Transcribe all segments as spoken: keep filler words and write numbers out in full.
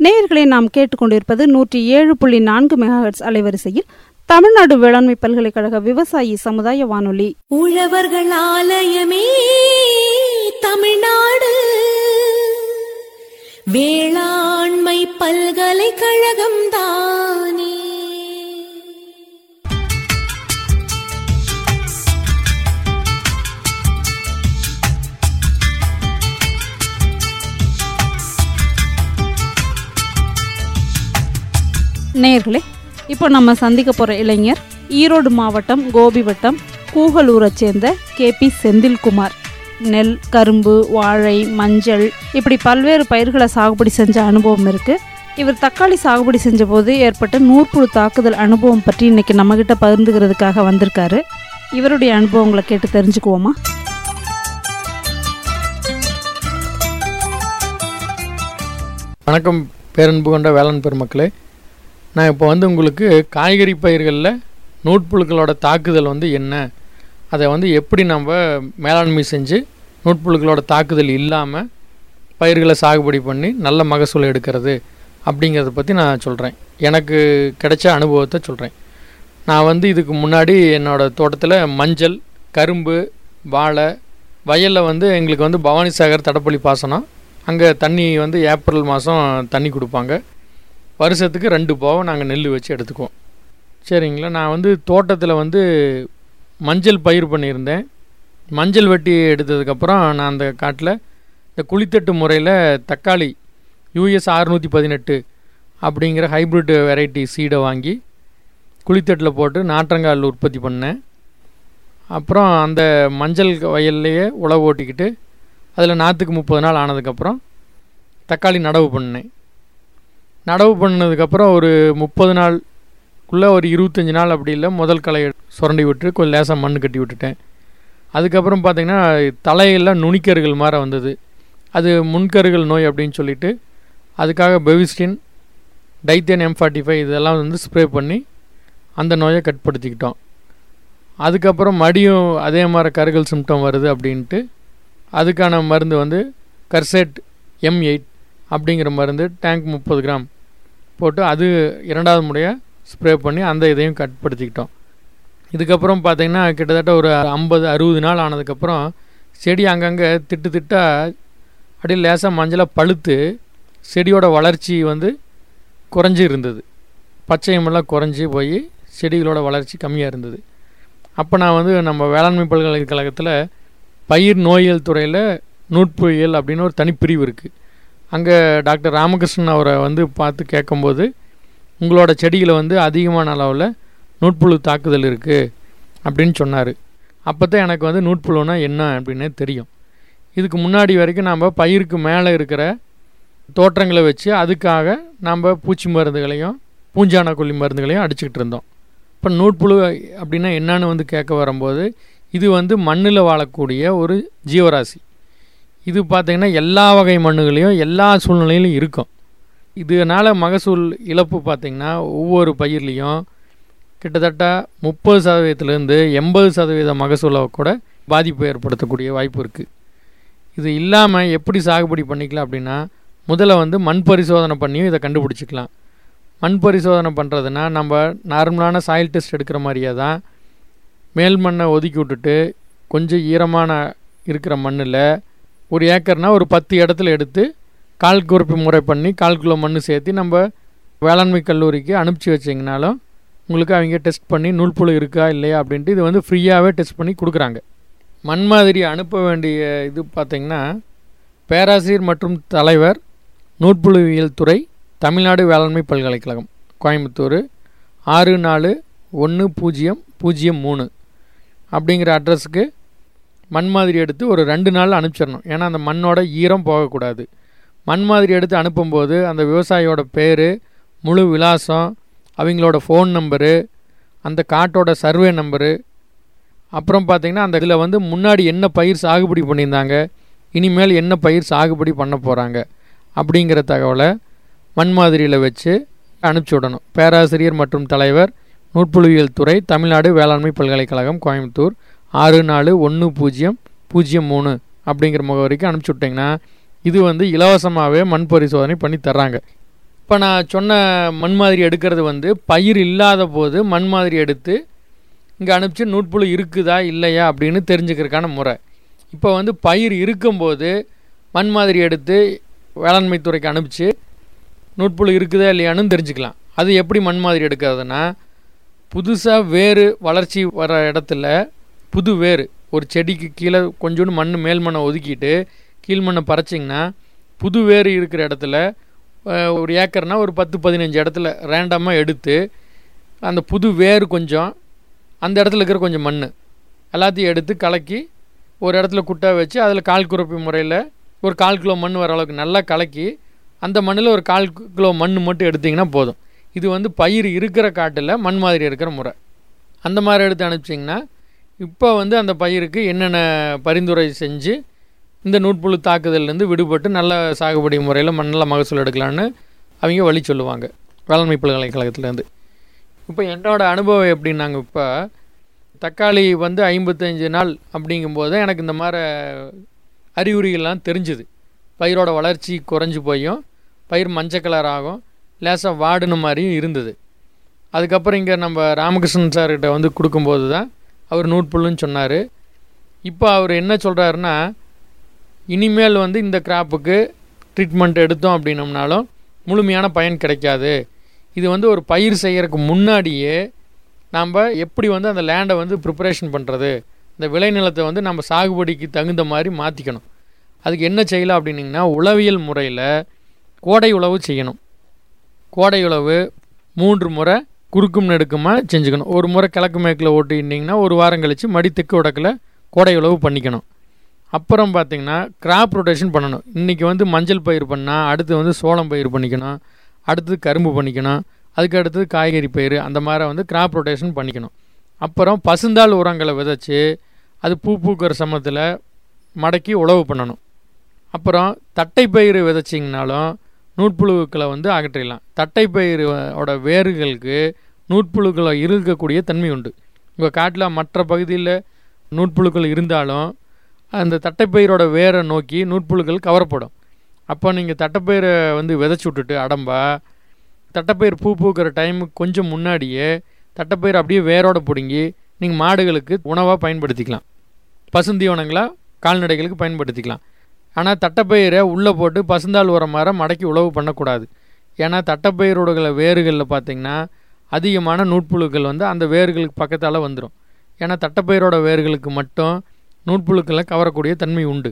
நேயர்களை நாம் கேட்டுக்கொண்டிருப்பது நூற்றி ஏழு புள்ளி நான்கு மெகாஹெர்ட்ஸ் அலைவரிசையில் தமிழ்நாடு வேளாண்மை பல்கலைக்கழக விவசாயி சமுதாய வானொலி. உழவர்கள் ஆலயமே தமிழ்நாடு வேளாண்மை பல்கலைக்கழகம் தானே. நேயர்களே, இப்போ நம்ம சந்திக்க போகிற இளைஞர் ஈரோடு மாவட்டம் கோபி வட்டம் கூகலூரை சேர்ந்த கே பி செந்தில்குமார். நெல், கரும்பு, வாழை, மஞ்சள் இப்படி பல்வேறு பயிர்களை சாகுபடி செஞ்ச அனுபவம் இருக்குது. இவர் தக்காளி சாகுபடி செஞ்ச போது ஏற்பட்ட நூற்புழு தாக்குதல் அனுபவம் பற்றி இன்னைக்கு நம்மகிட்ட பகிர்ந்துக்கிறதுக்காக வந்திருக்காரு. இவருடைய அனுபவங்களை கேட்டு தெரிஞ்சுக்குவோமா? வணக்கம் பேரன்பு கொண்ட வேளாண் பெருமக்களே. நான் இப்போ வந்து உங்களுக்கு காய்கறி பயிர்களில் நூற்புழுக்களோட தாக்குதல் வந்து என்ன, அதை வந்து எப்படி நம்ம மேலாண்மை செஞ்சு நூற்புழுக்களோட தாக்குதல் இல்லாமல் பயிர்களை சாகுபடி பண்ணி நல்ல மகசூல் எடுக்கிறது அப்படிங்கிறத பற்றி நான் சொல்கிறேன். எனக்கு கிடைச்ச அனுபவத்தை சொல்கிறேன். நான் வந்து இதுக்கு முன்னாடி என்னோடய தோட்டத்தில் மஞ்சள், கரும்பு, வாழை, வயலில் வந்து எங்களுக்கு வந்து பவானிசாகர் தடப்பள்ளி பாசனம், அங்கே தண்ணி வந்து ஏப்ரல் மாதம் தண்ணி கொடுப்பாங்க. வருஷத்துக்கு ரெண்டு போகம் நாங்கள் நெல் வச்சு எடுத்துக்குவோம். சரிங்களா. நான் வந்து தோட்டத்தில் வந்து மஞ்சள் பயிர் பண்ணியிருந்தேன். மஞ்சள் வெட்டி எடுத்ததுக்கப்புறம் நான் அந்த காட்டில் இந்த குழித்தட்டு முறையில் தக்காளி யூஎஸ் அறுநூற்றி பதினெட்டு அப்படிங்கிற ஹைப்ரிட் வெரைட்டி சீடை வாங்கி குழித்தட்டில் போட்டு நாற்றங்கால் உற்பத்தி பண்ணேன். அப்புறம் அந்த மஞ்சள் வயல்லையே உழவு ஓட்டிக்கிட்டு அதில் நாற்றுக்கு முப்பது நாள் ஆனதுக்கப்புறம் தக்காளி நடவு பண்ணேன். நடவு பண்ணதுக்கப்புறம் ஒரு முப்பது நாளுக்குள்ளே ஒரு இருபத்தஞ்சி நாள் அப்படி இல்லை முதல் களையை சுரண்டி விட்டு கொஞ்சம் லேசாக மண் கட்டி விட்டுட்டேன். அதுக்கப்புறம் பார்த்திங்கன்னா தலையெல்லாம் நுனிக்கருகள் மாற வந்தது. அது முன்கருகள் நோய் அப்படின்னு சொல்லிட்டு அதுக்காக பெவிஸ்டின், டைத்தேன் எம் ஃபார்ட்டி ஃபைவ் இதெல்லாம் வந்து ஸ்ப்ரே பண்ணி அந்த நோயை கட்டுப்படுத்திக்கிட்டோம். அதுக்கப்புறம் மடியும் அதே மாதிரி கருகள் சிம்டம் வருது அப்படின்ட்டு அதுக்கான மருந்து வந்து கர்செட் எம் எயிட் அப்படிங்கிற மருந்து டேங்க் முப்பது கிராம் போட்டு அது இரண்டாவது முறையாக ஸ்ப்ரே பண்ணி அந்த இதையும் கட்டுப்படுத்திக்கிட்டோம். இதுக்கப்புறம் பார்த்திங்கன்னா கிட்டத்தட்ட ஒரு ஐம்பது அறுபது நாள் ஆனதுக்கப்புறம் செடி அங்கங்கே திட்டு திட்டாக அப்படியே லேசாக மஞ்சளாக பழுத்து செடியோட வளர்ச்சி வந்து குறைஞ்சி இருந்தது. பச்சையமெல்லாம் குறைஞ்சி போய் செடிகளோட வளர்ச்சி கம்மியாக இருந்தது. அப்போ நான் வந்து நம்ம வேளாண்மை பல்கலைக்கழகத்தில் பயிர் நோயியல் துறையில் நூற்புழியல் அப்படின்னு ஒரு தனிப்பிரிவு இருக்குது. அங்கே டாக்டர் ராமகிருஷ்ணன் அவரை வந்து பார்த்து கேட்கும்போது உங்களோட செடிகளை வந்து அதிகமான அளவில் நூற்புழு தாக்குதல் இருக்குது அப்படின்னு சொன்னார். அப்போ தான் எனக்கு வந்து நூற்புழுனா என்ன அப்படின்னே தெரியும். இதுக்கு முன்னாடி வரைக்கும் நம்ம பயிருக்கு மேலே இருக்கிற தோற்றங்களை வச்சு அதுக்காக நம்ம பூச்சி மருந்துகளையும் பூஞ்சான கொல்லி மருந்துகளையும் அடிச்சுக்கிட்டு இருந்தோம். இப்போ நூற்புழு அப்படின்னா என்னன்னு வந்து கேட்க வரும்போது இது வந்து மண்ணில் வாழக்கூடிய ஒரு ஜீவராசி. இது பார்த்திங்கன்னா எல்லா வகை மண்ணுகளையும் எல்லா சூழ்நிலையிலும் இருக்கும். இதனால் மகசூல் இழப்பு பார்த்திங்கன்னா ஒவ்வொரு பயிர்லேயும் கிட்டத்தட்ட முப்பது சதவீதத்துலேருந்து எண்பது சதவீத மகசூலை கூட பாதிப்பு ஏற்படுத்தக்கூடிய வாய்ப்பு இருக்குது. இது இல்லாமல் எப்படி சாகுபடி பண்ணிக்கலாம் அப்படின்னா முதல்ல வந்து மண் பரிசோதனை பண்ணியும் இதை கண்டுபிடிச்சிக்கலாம். மண் பரிசோதனை பண்ணுறதுனா நம்ம நார்மலான சாயில் டெஸ்ட் எடுக்கிற மாதிரியே தான் மேல் மண்ணை ஒதுக்கி விட்டுட்டு கொஞ்சம் ஈரமான இருக்கிற மண்ணில் ஒரு ஏக்கர்னால் ஒரு பத்து இடத்துல எடுத்து கால் குறிப்பு முறை பண்ணி கால் கிலோ மண் சேர்த்து நம்ம வேளாண்மை கல்லூரிக்கு அனுப்பிச்சி வச்சிங்கனாலும் உங்களுக்கு அவங்க டெஸ்ட் பண்ணி நூற்புழு இருக்கா இல்லையா அப்படின்ட்டு இது வந்து ஃப்ரீயாகவே டெஸ்ட் பண்ணி கொடுக்குறாங்க. மண் மாதிரி அனுப்ப வேண்டிய இது பார்த்திங்கன்னா பேராசிரியர் மற்றும் தலைவர் நூற்புழுவியல் துறை தமிழ்நாடு வேளாண்மை பல்கலைக்கழகம் கோயம்புத்தூர் ஆறு நாலு ஒன்று பூஜ்ஜியம் பூஜ்ஜியம் மூணு அப்படிங்கிற அட்ரஸுக்கு மண் மாதிரி எடுத்து ஒரு ரெண்டு நாள் அனுப்பிச்சிடணும். ஏன்னா அந்த மண்ணோட ஈரம் போகக்கூடாது. மண் மாதிரி எடுத்து அனுப்பும்போது அந்த விவசாயியோட பேர், முழு விலாசம், அவங்களோட ஃபோன் நம்பரு, அந்த காட்டோட சர்வே நம்பரு, அப்புறம் பார்த்திங்கன்னா அந்த இதில் வந்து முன்னாடி என்ன பயிர் சாகுபடி பண்ணியிருந்தாங்க, இனிமேல் என்ன பயிர் சாகுபடி பண்ண போகிறாங்க அப்படிங்கிற தகவலை மண் மாதிரியில் வச்சு அனுப்பிச்சி விடணும். பேராசிரியர் மற்றும் தலைவர் நூற்புழுவியல் துறை தமிழ்நாடு வேளாண்மை பல்கலைக்கழகம் கோயம்புத்தூர் ஆறு நாலு ஒன்று பூஜ்ஜியம் பூஜ்ஜியம் மூணு அப்படிங்கிற முகவரிக்கு அனுப்பிச்சி விட்டிங்கன்னா இது வந்து இலவசமாகவே மண் பரிசோதனை பண்ணி தர்றாங்க. இப்போ நான் சொன்ன மண் மாதிரி எடுக்கிறது வந்து பயிர் இல்லாத போது மண் மாதிரி எடுத்து இங்கே அனுப்பிச்சு நூட்புழு இருக்குதா இல்லையா அப்படின்னு தெரிஞ்சுக்கிறதுக்கான முறை. இப்போ வந்து பயிர் இருக்கும்போது மண் மாதிரி எடுத்து வேளாண்மை துறைக்கு அனுப்பிச்சு நூட்புழு இருக்குதா இல்லையான்னு தெரிஞ்சுக்கலாம். அது எப்படி மண் மாதிரி எடுக்கிறதுனா, புதுசாக வேறு வளர்ச்சி வர இடத்துல புது வேறு ஒரு செடிக்கு கீழே கொஞ்சோண்டு மண் மேல் மண்ணை ஒதுக்கிட்டு கீழ் மண்ணை பறைச்சிங்கன்னா புது வேறு இருக்கிற இடத்துல ஒரு ஏக்கர்னால் ஒரு பத்து பதினஞ்சு இடத்துல ரேண்டமாக எடுத்து அந்த புது வேறு கொஞ்சம் அந்த இடத்துல இருக்கிற கொஞ்சம் மண் எல்லாத்தையும் எடுத்து கலக்கி ஒரு இடத்துல குட்டை வச்சு அதில் கால் குறப்பி முறையில் ஒரு கால் கிலோ மண் வர அளவுக்கு நல்லா கலக்கி அந்த மண்ணில் ஒரு கால் கிலோ மண் மட்டும் எடுத்திங்கன்னா போதும். இது வந்து பயிர் இருக்கிற காட்டில் மண் மாதிரி இருக்கிற முறை. அந்த மாதிரி எடுத்து அனுப்பிச்சிங்கன்னா இப்போ வந்து அந்த பயிருக்கு என்னென்ன பரிந்துரை செஞ்சு இந்த நூட்புழு தாக்குதல்லேருந்து விடுபட்டு நல்ல சாகுபடி முறையில் நல்ல மகசூல் எடுக்கலான்னு அவங்க வழி சொல்லுவாங்க வேளாண்மை பல்கலைக்கழகத்துலேருந்து. இப்போ என்னோடய அனுபவம் எப்படின்னாங்க, இப்போ தக்காளி வந்து ஐம்பத்தஞ்சு நாள் அப்படிங்கும்போது எனக்கு இந்த மாதிரி அறிகுறிகள்லாம் தெரிஞ்சுது. பயிரோட வளர்ச்சி குறைஞ்சி போயும் பயிர் மஞ்சள் கலர் ஆகும், லேசாக வாடின மாதிரியும் இருந்தது. அதுக்கப்புறம் இங்கே நம்ம ராமகிருஷ்ணன் சார்கிட்ட வந்து கொடுக்கும்போது தான் அவர் நூட்புழுன்னு சொன்னார். இப்போ அவர் என்ன சொல்கிறாருன்னா, இனிமேல் வந்து இந்த கிராப்புக்கு ட்ரீட்மெண்ட் எடுத்தோம் அப்படின்னம்னாலும் முழுமையான பயன் கிடைக்காது. இது வந்து ஒரு பயிர் செய்கிறதுக்கு முன்னாடியே நாம் எப்படி வந்து அந்த லேண்டை வந்து ப்ரிப்பரேஷன் பண்ணுறது, இந்த விளைநிலத்தை வந்து நம்ம சாகுபடிக்கு தகுந்த மாதிரி மாற்றிக்கணும். அதுக்கு என்ன செய்யலாம் அப்படின்னிங்கன்னா, உளவியல் முறையில் கோடை உழவு செய்யணும். கோடை உழவு மூன்று முறை குறுக்கும் நெடுக்குமாக செஞ்சுக்கணும். ஒரு முறை கிழக்கு மேற்கில் ஓட்டிட்டிங்கன்னா ஒரு வாரம் கழித்து மடி தெற்கு வடக்கில் கோடை உழவு பண்ணிக்கணும். அப்புறம் பார்த்திங்கன்னா கிராப் ரொட்டேஷன் பண்ணணும். இன்றைக்கி வந்து மஞ்சள் பயிர் பண்ணால் அடுத்து வந்து சோளம் பயிர் பண்ணிக்கணும், அடுத்தது கரும்பு பண்ணிக்கணும், அதுக்கு அடுத்தது காய்கறி பயிர், அந்த மாதிரி வந்து கிராப் ரொட்டேஷன் பண்ணிக்கணும். அப்புறம் பசுந்தாள் உரங்களை விதைச்சி அது பூ பூக்கிற சமயத்தில் மடக்கி உழவு பண்ணணும். அப்புறம் தட்டைப்பயிறு விதைச்சிங்கனாலும் நூட்புழுக்களை வந்து அகற்றிடலாம். தட்டைப்பயிரோட வேர்களுக்கு நூட்புழுக்களை இருக்கக்கூடிய தன்மை உண்டு. உங்கள் காட்டில் மற்ற பகுதியில் நூட்புழுக்கள் இருந்தாலும் அந்த தட்டைப்பயிரோட வேரை நோக்கி நூட்புழுக்கள் கவரப்படும். அப்போ நீங்கள் தட்டைப்பயிரை வந்து விதைச்சி விட்டுட்டு அடம்பா தட்டைப்பயிர் பூ பூக்கிற டைமுக்கு கொஞ்சம் முன்னாடியே தட்டைப்பயிர் அப்படியே வேரோடு பிடுங்கி நீங்கள் மாடுகளுக்கு உணவாக பயன்படுத்திக்கலாம், பசுந்தீவனங்களாக கால்நடைகளுக்கு பயன்படுத்திக்கலாம். ஆனால் தட்டைப்பயிரை உள்ளே போட்டு பசுந்தாள் உரம் மாதிரி மடக்கி உழவு பண்ணக்கூடாது. ஏன்னா தட்டைப்பயிரோட வேர்களில் பார்த்திங்கன்னா அதிகமான நூட்புழுக்கள் வந்து அந்த வேர்களுக்கு பக்கத்தால் வந்துடும். ஏன்னா தட்டைப்பயிரோட வேர்களுக்கு மட்டும் நூட்புழுக்களை கவரக்கூடிய தன்மை உண்டு.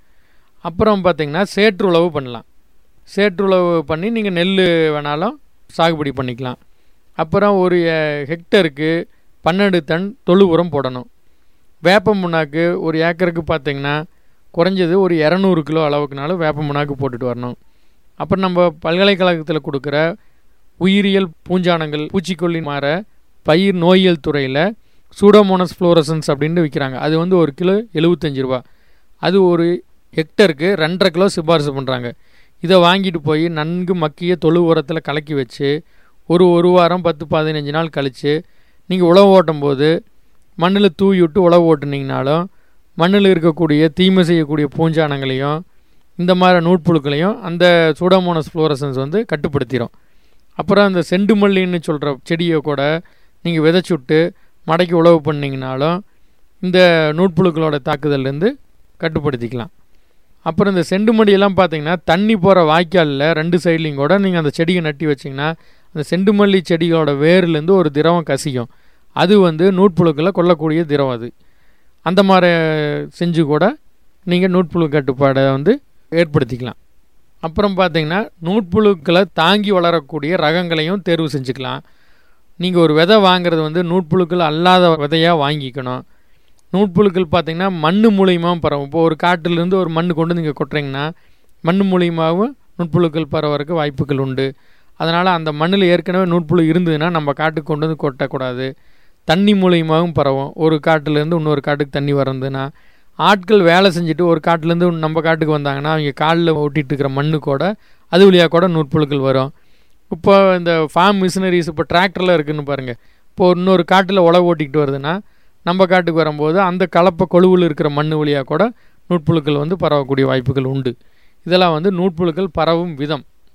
அப்புறம் பார்த்திங்கன்னா சேற்று உழவு பண்ணலாம். சேற்று உழவு பண்ணி நீங்கள் நெல் வேணாலும் சாகுபடி பண்ணிக்கலாம். அப்புறம் ஒரு ஹெக்டருக்கு பன்னெண்டு டன் தொழு உரம் போடணும். வேப்ப முன்னாக்கு ஒரு ஏக்கருக்கு பார்த்திங்கன்னா குறைஞ்சது ஒரு இரநூறு கிலோ அளவுக்குனாலும் வேப்ப முன்னாக்கு போட்டுட்டு வரணும். அப்புறம் நம்ம பல்கலைக்கழகத்தில் கொடுக்குற உயிரியல் பூஞ்சானங்கள் பூச்சிக்கொல்லி மாற பயிர் நோயியல் துறையில் சூடோமோனஸ் ஃப்ளோரசன்ஸ் அப்படின்ட்டு விற்கிறாங்க. அது வந்து ஒரு கிலோ எழுபத்தஞ்சி ரூபா. அது ஒரு ஹெக்டருக்கு ரெண்டரை கிலோ சிபாரிசு பண்ணுறாங்க. இதை வாங்கிட்டு போய் நன்கு மக்கிய தொழு உரத்தில் கலக்கி வச்சு ஒரு ஒரு வாரம் பத்து பதினஞ்சு நாள் கழித்து நீங்கள் உழவு ஓட்டும் போது மண்ணில் தூவி விட்டு உழவு ஓட்டுனீங்கனாலும் மண்ணில் இருக்கக்கூடிய தீமை செய்யக்கூடிய பூஞ்சானங்களையும் இந்த மாதிரி நூட்புழுக்களையும் அந்த சூடோமோனஸ் ஃப்ளோரசன்ஸ் வந்து கட்டுப்படுத்திடும். அப்புறம் அந்த செண்டு மல்லின்னு சொல்கிற செடியை கூட நீங்கள் விதைச்சி விட்டு மடக்கி உழவு பண்ணிங்கனாலும் இந்த நூட்புழுக்களோட தாக்குதல்லேருந்து கட்டுப்படுத்திக்கலாம். அப்புறம் இந்த செண்டு மல்லியெல்லாம் பார்த்திங்கன்னா தண்ணி போகிற வாய்க்காலில் ரெண்டு சைட்லேயும் கூட நீங்கள் அந்த செடியை நட்டி வச்சிங்கன்னா அந்த செண்டு மல்லி செடிகளோட வேர்லேருந்து ஒரு திரவம் கசிக்கும். அது வந்து நூட்புழுக்களை கொல்லக்கூடிய திரவம். அது அந்த மாதிரி செஞ்சு கூட நீங்கள் நூட்புழு கட்டுப்பாடை வந்து ஏற்படுத்திக்கலாம். அப்புறம் பார்த்திங்கன்னா நூட்புழுக்களை தாங்கி வளரக்கூடிய ரகங்களையும் தேர்வு செஞ்சுக்கலாம். நீங்கள் ஒரு விதை வாங்கிறது வந்து நூட்புழுக்கள் அல்லாத விதையாக வாங்கிக்கணும். நூட்புழுக்கள் பார்த்திங்கன்னா மண் மூலியமாகவும் பரவும். இப்போ ஒரு காட்டிலேருந்து ஒரு மண் கொண்டு நீங்கள் கொட்டுறீங்கன்னா மண் மூலியமாகவும் நூட்புழுக்கள் பரவறதுக்கு வாய்ப்புகள் உண்டு. அதனால் அந்த மண்ணில் ஏற்கனவே நூட்புழு இருந்ததுன்னா நம்ம காட்டுக்கு கொண்டு வந்து கொட்டக்கூடாது. தண்ணி மூலியமாகவும் பரவும். ஒரு காட்டிலேருந்து இன்னொரு காட்டுக்கு தண்ணி வரதுன்னா ஆட்கள் வேலை செஞ்சுட்டு ஒரு காட்டிலேருந்து நம்ம காட்டுக்கு வந்தாங்கன்னா அவங்க காலில் ஓட்டிகிட்டு இருக்கிற மண்ணு கூட அது வழியாக கூட நூட்புழுக்கள் வரும். இப்போ இந்த ஃபார்ம் மிஷினரிஸ் இப்போ டிராக்டரில் இருக்குதுன்னு பாருங்கள். இப்போது இன்னொரு காட்டில் உழவு ஓட்டிக்கிட்டு வருதுன்னா நம்ம காட்டுக்கு வரும்போது அந்த கலப்பை கொழுவில் இருக்கிற மண் வழியாக கூட நூட்புழுக்கள் வந்து பரவக்கூடிய வாய்ப்புகள் உண்டு. இதெல்லாம் வந்து நூட்புழுக்கள் பரவும் விதம்.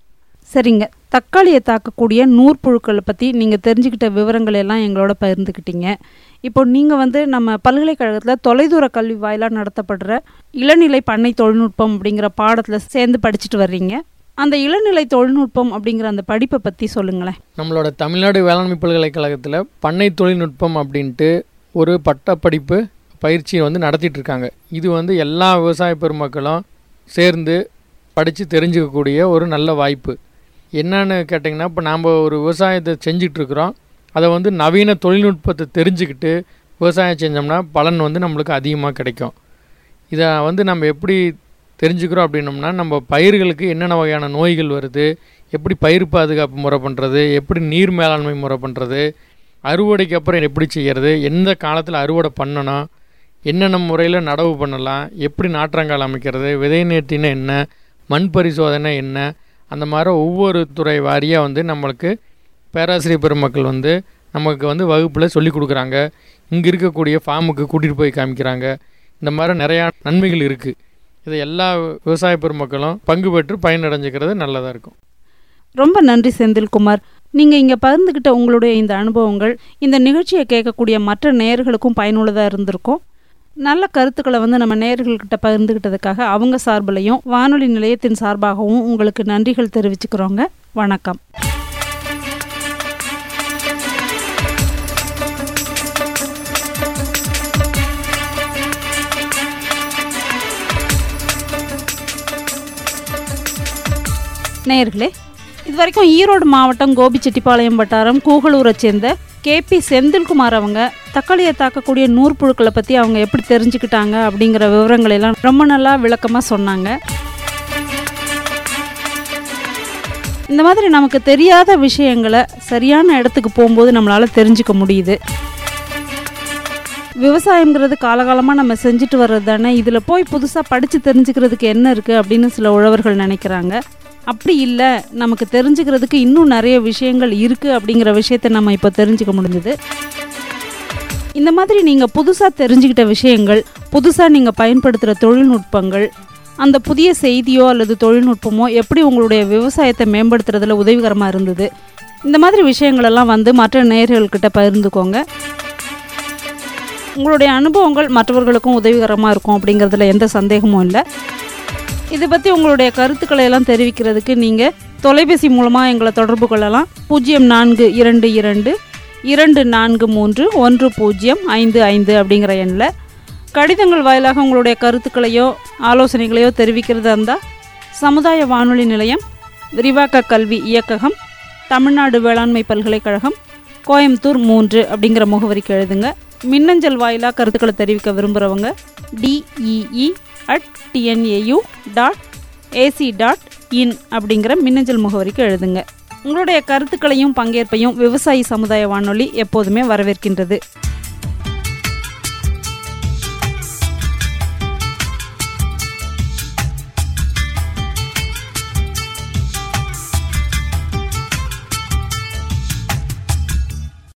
சரிங்க, தக்காளியை தாக்கக்கூடிய நூற்புழுக்களை பற்றி நீங்கள் தெரிஞ்சுக்கிட்ட விவரங்கள் எல்லாம் எங்களோட பகிர்ந்துக்கிட்டீங்க. இப்போ நீங்கள் வந்து நம்ம பல்கலைக்கழகத்தில் தொலைதூர கல்வி வாயிலாக நடத்தப்படுற இளநிலை பண்ணை தொழில்நுட்பம் அப்படிங்கிற பாடத்தில் சேர்ந்து படிச்சுட்டு வர்றீங்க. அந்த இளநிலை தொழில்நுட்பம் அப்படிங்கிற அந்த படிப்பை பற்றி சொல்லுங்களேன். நம்மளோட தமிழ்நாடு வேளாண்மை பல்கலைக்கழகத்தில் பண்ணை தொழில்நுட்பம் அப்படின்ட்டு ஒரு பட்டப்படிப்பு பயிற்சியை வந்து நடத்திட்டு இருக்காங்க. இது வந்து எல்லா விவசாய பெருமக்களும் சேர்ந்து படித்து தெரிஞ்சுக்கக்கூடிய ஒரு நல்ல வாய்ப்பு. என்னன்னு கேட்டிங்கன்னா, இப்போ நாம் ஒரு விவசாயத்தை செஞ்சிட்ருக்குறோம், அதை வந்து நவீன தொழில்நுட்பத்தை தெரிஞ்சுக்கிட்டு விவசாயம் செஞ்சோம்னா பலன் வந்து நம்மளுக்கு அதிகமாக கிடைக்கும். இதை வந்து நம்ம எப்படி தெரிஞ்சுக்கிறோம் அப்படின்னோம்னா, நம்ம பயிர்களுக்கு என்னென்ன வகையான நோய்கள் வருது, எப்படி பயிர் பாதுகாப்பு முறை பண்ணுறது, எப்படி நீர் மேலாண்மை முறை பண்ணுறது, அறுவடைக்கு அப்புறம் எப்படி செய்கிறது, எந்த காலத்தில் அறுவடை பண்ணணும், என்னென்ன முறையில் நடவு பண்ணலாம், எப்படி நாற்றங்கால் அமைக்கிறது, விதை நேர்த்தினா என்ன, மண் பரிசோதனை என்ன, அந்த மாதிரி ஒவ்வொரு துறை வாரியாக வந்து நம்மளுக்கு பேராசிரியர் பெருமக்கள் வந்து நமக்கு வந்து வகுப்பில் சொல்லி கொடுக்குறாங்க. இங்கே இருக்கக்கூடிய ஃபார்முக்கு கூட்டிகிட்டு போய் காமிக்கிறாங்க. இந்த மாதிரி நிறையா நன்மைகள் இருக்குது. இதை எல்லா விவசாய பெருமக்களும் பங்கு பெற்று பயனடைஞ்சிக்கிறது நல்லதாக இருக்கும். ரொம்ப நன்றி செந்தில்குமார். நீங்கள் இங்கே பகிர்ந்துக்கிட்ட உங்களுடைய இந்த அனுபவங்கள் இந்த நிகழ்ச்சியை கேட்கக்கூடிய மற்ற நேயர்களுக்கும் பயனுள்ளதாக இருந்திருக்கும். நல்ல கருத்துக்களை வந்து நம்ம நேயர்கள்கிட்ட பகிர்ந்துக்கிட்டதுக்காக அவங்க சார்பிலையும் வானொலி நிலையத்தின் சார்பாகவும் உங்களுக்கு நன்றிகள் தெரிவிச்சுக்கிறோங்க. வணக்கம். நேயர்களே, இது வரைக்கும் ஈரோடு மாவட்டம் கோபிச்செட்டிப்பாளையம் வட்டாரம் கூகலூரை சேர்ந்த கேபி செந்தில்குமார் அவங்க தக்காளியை தாக்கக்கூடிய நூற்புழுக்களை பற்றி அவங்க எப்படி தெரிஞ்சுக்கிட்டாங்க அப்படிங்கிற விவரங்களெல்லாம் ரொம்ப நல்லா விளக்கமாக சொன்னாங்க. இந்த மாதிரி நமக்கு தெரியாத விஷயங்களை சரியான இடத்துக்கு போகும்போது நம்மளால் தெரிஞ்சுக்க முடியுது. விவசாயங்கிறது காலகாலமாக நம்ம செஞ்சுட்டு வர்றது தானே, இதில் போய் புதுசாக படித்து தெரிஞ்சுக்கிறதுக்கு என்ன இருக்குது அப்படின்னு சில உழவர்கள் நினைக்கிறாங்க. அப்படி இல்லை, நமக்கு தெரிஞ்சுக்கிறதுக்கு இன்னும் நிறைய விஷயங்கள் இருக்குது அப்படிங்கிற விஷயத்தை நம்ம இப்போ தெரிஞ்சுக்க முடிஞ்சுது. இந்த மாதிரி நீங்கள் புதுசாக தெரிஞ்சுக்கிட்ட விஷயங்கள், புதுசாக நீங்கள் பயன்படுத்துகிற தொழில்நுட்பங்கள், அந்த புதிய செய்தியோ அல்லது தொழில்நுட்பமோ எப்படி உங்களுடைய விவசாயத்தை மேம்படுத்துறதுல உதவிகரமாக இருந்தது, இந்த மாதிரி விஷயங்களெல்லாம் வந்து மற்ற நேயர்கள்கிட்ட பகிர்ந்துக்கோங்க. உங்களுடைய அனுபவங்கள் மற்றவர்களுக்கும் உதவிகரமாக இருக்கும் அப்படிங்கிறதுல எந்த சந்தேகமும் இல்லை. இதை பற்றி உங்களுடைய கருத்துக்களை எல்லாம் தெரிவிக்கிறதுக்கு நீங்கள் தொலைபேசி மூலமாக எங்களை தொடர்பு கொள்ளலாம். பூஜ்ஜியம் நான்கு இரண்டு இரண்டு இரண்டு நான்கு மூன்று ஒன்று பூஜ்ஜியம் ஐந்து ஐந்து அப்படிங்கிற எண்ணில். கடிதங்கள் வாயிலாக உங்களுடைய கருத்துக்களையோ ஆலோசனைகளையோ தெரிவிக்கிறதா இருந்தால் சமுதாய வானொலி நிலையம், விரிவாக்க கல்வி இயக்ககம், தமிழ்நாடு வேளாண்மை பல்கலைக்கழகம், கோயம்புத்தூர் மூன்று அப்படிங்கிற முகவரிக்கு எழுதுங்க. மின்னஞ்சல் வாயிலாக கருத்துக்களை தெரிவிக்க விரும்புகிறவங்க DEE at TNAU dot AC dot in அப்படிங்கிற மின்னஞ்சல் முகவரிக்கு எழுதுங்க. உங்களுடைய கருத்துக்களையும் பங்கேற்பையும் விவசாயி சமுதாய வானொலி எப்போதுமே வரவேற்கின்றது.